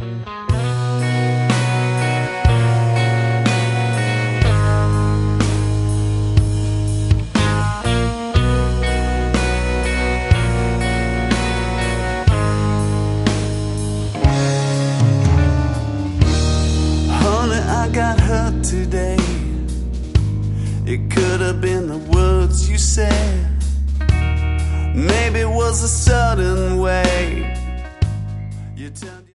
I got hurt today. It could have been the words you said. Maybe it was a certain way you turned